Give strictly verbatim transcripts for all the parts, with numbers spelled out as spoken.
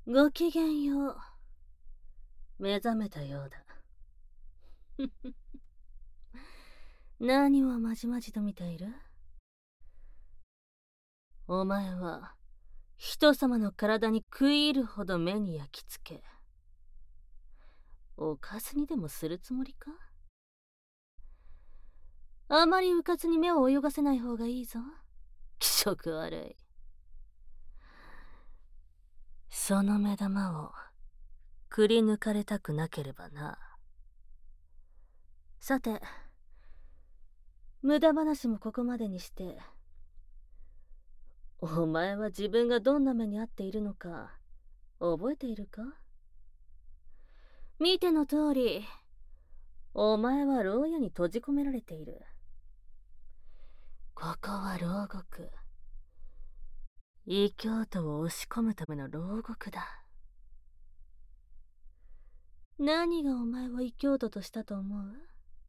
ごきげんよう。目覚めたようだ。何をまじまじと見ている？お前は人様の体に食い入るほど目に焼き付け、おかずにでもするつもりか？あまりうかつに目を泳がせない方がいいぞ。気色悪い。その目玉をくり抜かれたくなければな。さて、無駄話もここまでにして、お前は自分がどんな目に遭っているのか覚えているか？見ての通り、お前は牢屋に閉じ込められている。ここは牢獄。異教徒を押し込むための牢獄だ。何がお前を異教徒としたと思う？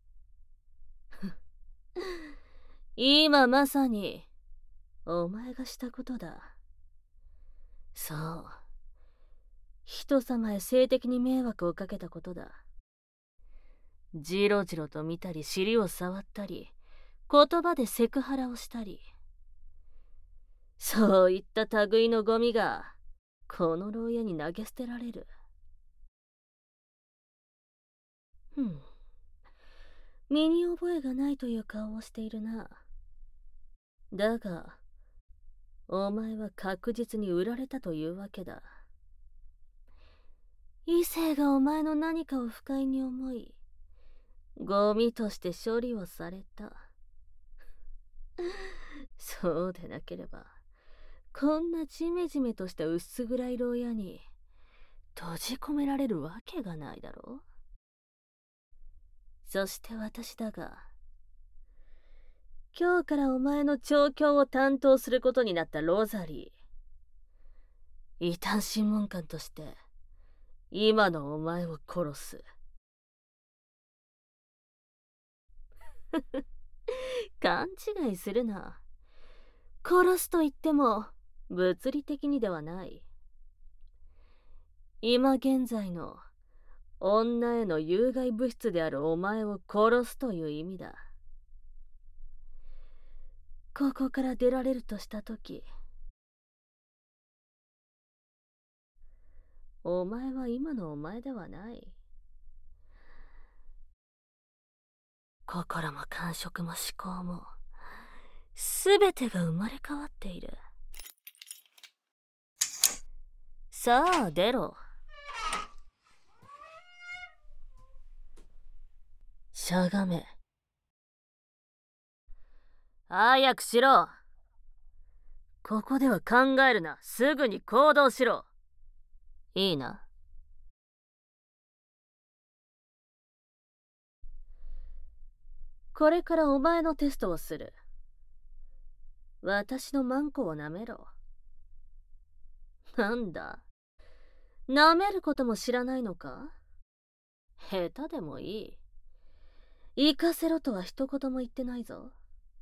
今まさにお前がしたことだ。そう、人様へ性的に迷惑をかけたことだ。じろじろと見たり尻を触ったり、言葉でセクハラをしたり、そういった類のゴミがこの牢屋に投げ捨てられる。ふん、身に覚えがないという顔をしているな。だがお前は確実に売られたというわけだ。異性がお前の何かを不快に思い、ゴミとして処理をされた。そうでなければ、こんなジメジメとした薄暗い牢屋に閉じ込められるわけがないだろう。そして私だが、今日からお前の調教を担当することになったロザリー。異端審問官として、今のお前を殺す。勘違いするな。殺すと言っても物理的にではない。今現在の女への有害物質であるお前を殺すという意味だ。ここから出られるとしたとき、お前は今のお前ではない。心も感触も思考もすべてが生まれ変わっている。さあ出ろ。しゃがめ。早くしろ。ここでは考えるな。すぐに行動しろ。いいな。これからお前のテストをする。私のマンコを舐めろ。なんだ、舐めることも知らないのか？下手でもいい。行かせろとは一言も言ってないぞ。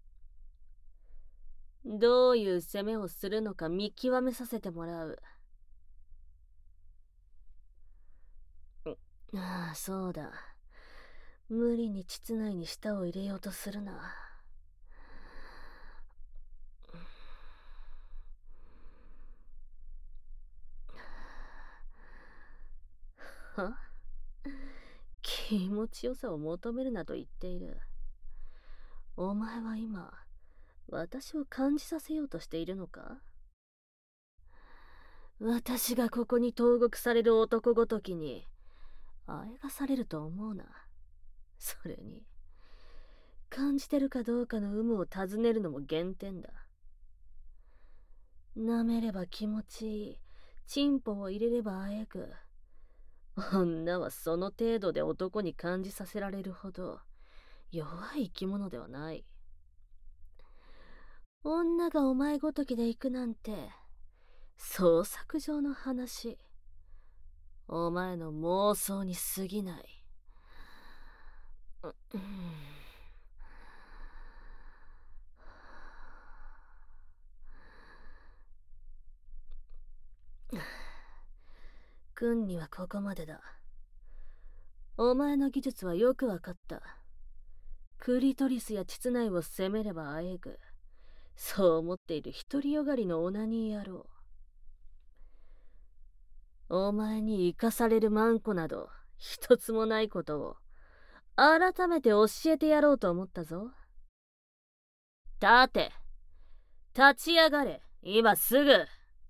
どういう攻めをするのか見極めさせてもらう。ああ、そうだ。無理に膣内に舌を入れようとするな。は？気持ちよさを求めるなと言っている。お前は今、私を感じさせようとしているのか？私がここに投獄される男ごときに、あえがされると思うな。それに、感じてるかどうかの有無を尋ねるのも減点だ。舐めれば気持ちいい、チンポを入れればあえぐ。女はその程度で男に感じさせられるほど弱い生き物ではない。女がお前ごときで行くなんて創作上の話。お前の妄想に過ぎない。ううん君にはここまでだ。お前の技術はよくわかった。クリトリスや膣内を攻めればあえぐ。そう思っている独りよがりのオナニー野郎。お前に生かされるマンコなど一つもないことを改めて教えてやろうと思ったぞ。立て、立ち上がれ、今すぐ。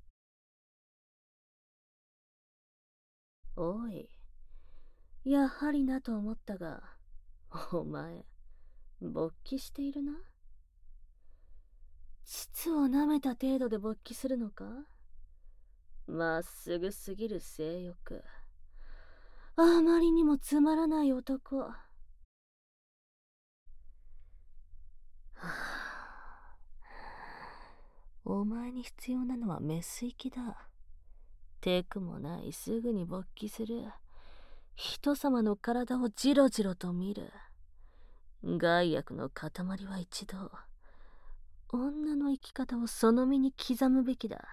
おい、やはりなと思ったが、お前、勃起しているな。膣を舐めた程度で勃起するのか？まっすぐすぎる性欲。あまりにもつまらない男。はあ、お前に必要なのはメス行きだ。テクもないすぐに勃起する人様の体をじろじろと見る害悪の塊は一度女の生き方をその身に刻むべきだ。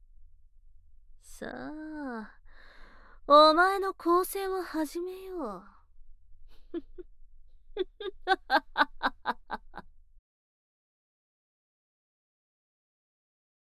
さあ、お前の構成を始めよう。